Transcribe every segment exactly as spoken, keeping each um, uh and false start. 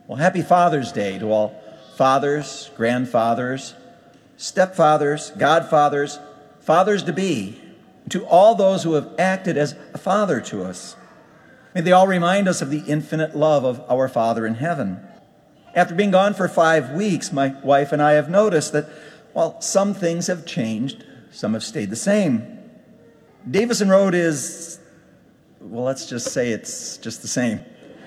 Well, happy Father's Day to all fathers, grandfathers, stepfathers, godfathers, fathers-to-be, to all those who have acted as a father to us. May they all remind us of the infinite love of our Father in heaven. After being gone for five weeks, my wife and I have noticed that while some things have changed, some have stayed the same. Davison Road is, well, let's just say it's just the same.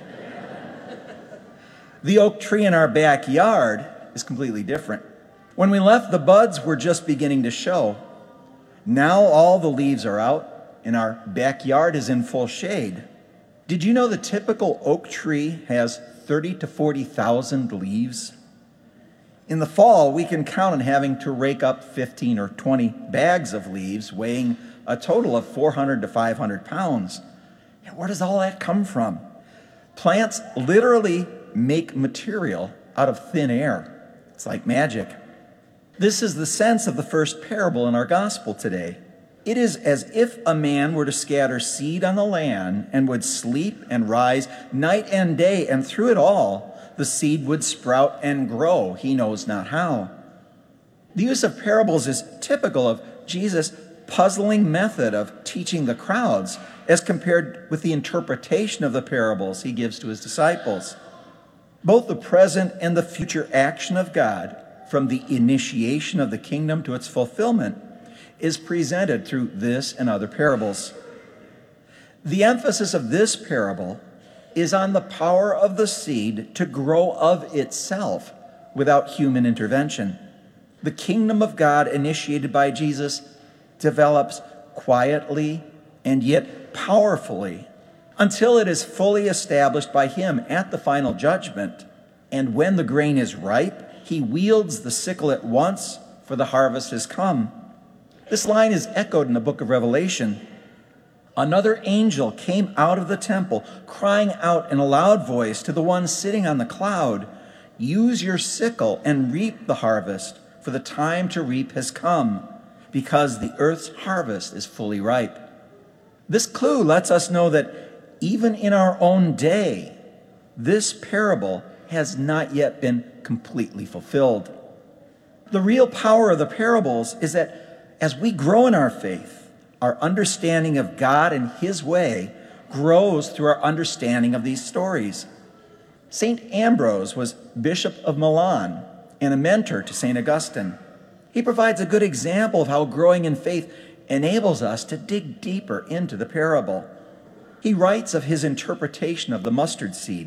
The oak tree in our backyard is completely different. When we left, the buds were just beginning to show. Now all the leaves are out, and our backyard is in full shade. Did you know the typical oak tree has thirty to forty thousand leaves? In the fall, we can count on having to rake up fifteen or twenty bags of leaves, weighing a total of four hundred to five hundred pounds. And where does all that come from? Plants literally make material out of thin air. It's like magic. This is the sense of the first parable in our gospel today. It is as if a man were to scatter seed on the land and would sleep and rise night and day, and through it all, the seed would sprout and grow, he knows not how. The use of parables is typical of Jesus' puzzling method of teaching the crowds as compared with the interpretation of the parables he gives to his disciples. Both the present and the future action of God, from the initiation of the kingdom to its fulfillment, is presented through this and other parables. The emphasis of this parable is on the power of the seed to grow of itself without human intervention. The kingdom of God initiated by Jesus develops quietly and yet powerfully until it is fully established by him at the final judgment. And when the grain is ripe, he wields the sickle at once, for the harvest has come. This line is echoed in the book of Revelation. Another angel came out of the temple, crying out in a loud voice to the one sitting on the cloud, "Use your sickle and reap the harvest, for the time to reap has come, because the earth's harvest is fully ripe." This clue lets us know that even in our own day, this parable has not yet been completely fulfilled. The real power of the parables is that as we grow in our faith, our understanding of God and his way grows through our understanding of these stories. Saint Ambrose was Bishop of Milan and a mentor to Saint Augustine. He provides a good example of how growing in faith enables us to dig deeper into the parable. He writes of his interpretation of the mustard seed.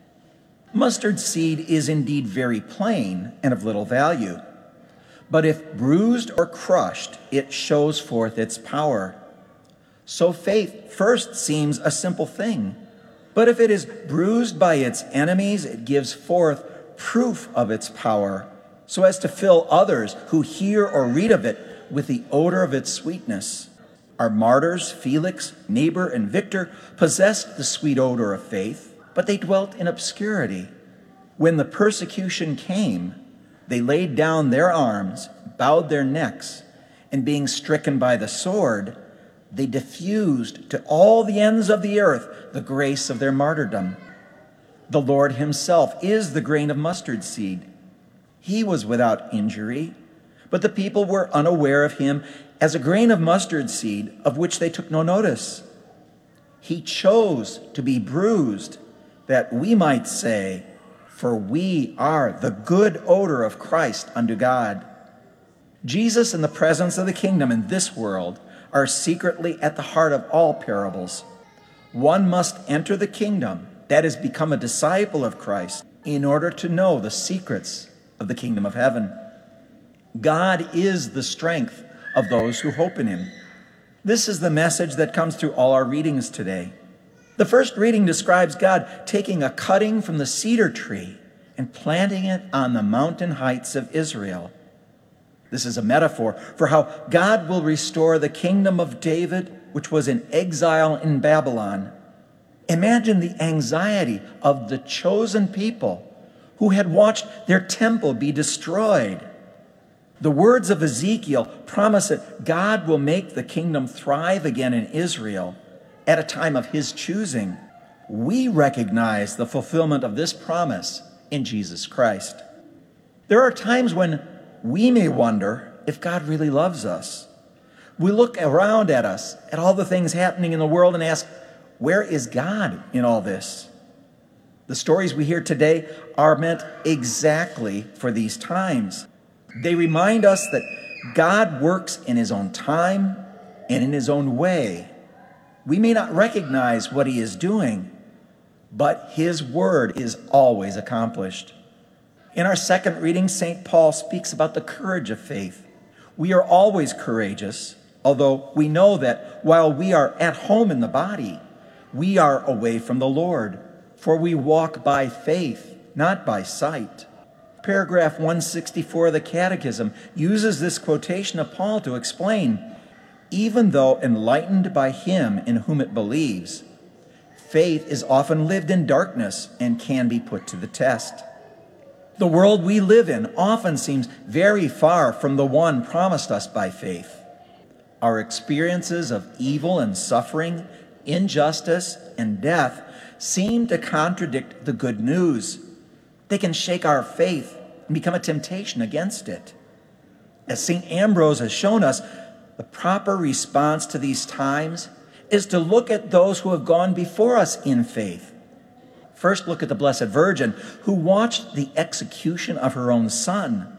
Mustard seed is indeed very plain and of little value. But if bruised or crushed, it shows forth its power. So faith first seems a simple thing. But if it is bruised by its enemies, it gives forth proof of its power, so as to fill others who hear or read of it with the odor of its sweetness. Our martyrs, Felix, Niebuhr, and Victor, possessed the sweet odor of faith, but they dwelt in obscurity. When the persecution came, they laid down their arms, bowed their necks, and being stricken by the sword, they diffused to all the ends of the earth the grace of their martyrdom. The Lord himself is the grain of mustard seed. He was without injury, but the people were unaware of him as a grain of mustard seed of which they took no notice. He chose to be bruised that we might say, "For we are the good odor of Christ unto God." Jesus and the presence of the kingdom in this world are secretly at the heart of all parables. One must enter the kingdom, that is, become a disciple of Christ, in order to know the secrets of the kingdom of heaven. God is the strength of those who hope in him. This is the message that comes through all our readings today. The first reading describes God taking a cutting from the cedar tree and planting it on the mountain heights of Israel. This is a metaphor for how God will restore the kingdom of David, which was in exile in Babylon. Imagine the anxiety of the chosen people who had watched their temple be destroyed. The words of Ezekiel promise that God will make the kingdom thrive again in Israel at a time of his choosing. We recognize the fulfillment of this promise in Jesus Christ. There are times when we may wonder if God really loves us. We look around at us, at all the things happening in the world, and ask, where is God in all this? The stories we hear today are meant exactly for these times. They remind us that God works in his own time and in his own way. We may not recognize what he is doing, but his word is always accomplished. In our second reading, Saint Paul speaks about the courage of faith. We are always courageous, although we know that while we are at home in the body, we are away from the Lord, for we walk by faith, not by sight. Paragraph one sixty-four of the Catechism uses this quotation of Paul to explain, even though enlightened by him in whom it believes, faith is often lived in darkness and can be put to the test. The world we live in often seems very far from the one promised us by faith. Our experiences of evil and suffering, injustice and death seem to contradict the good news. They can shake our faith and become a temptation against it. As Saint Ambrose has shown us, the proper response to these times is to look at those who have gone before us in faith. First, look at the Blessed Virgin, who watched the execution of her own son.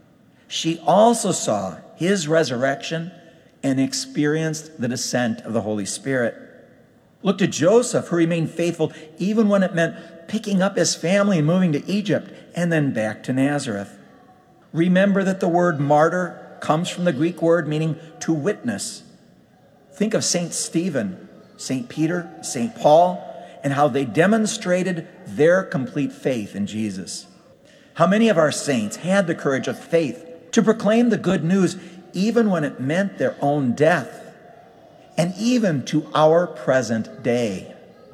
She also saw his resurrection and experienced the descent of the Holy Spirit. Look to Joseph, who remained faithful even when it meant picking up his family and moving to Egypt and then back to Nazareth. Remember that the word martyr comes from the Greek word meaning to witness. Think of Saint Stephen, Saint Peter, Saint Paul, and how they demonstrated their complete faith in Jesus. How many of our saints had the courage of faith to proclaim the good news even when it meant their own death, and even to our present day.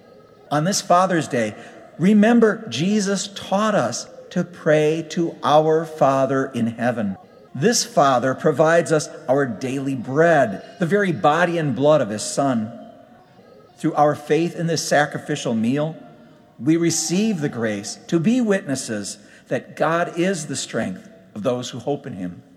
On this Father's Day, remember Jesus taught us to pray to our Father in heaven. This Father provides us our daily bread, the very body and blood of his Son. Through our faith in this sacrificial meal, we receive the grace to be witnesses that God is the strength of those who hope in him.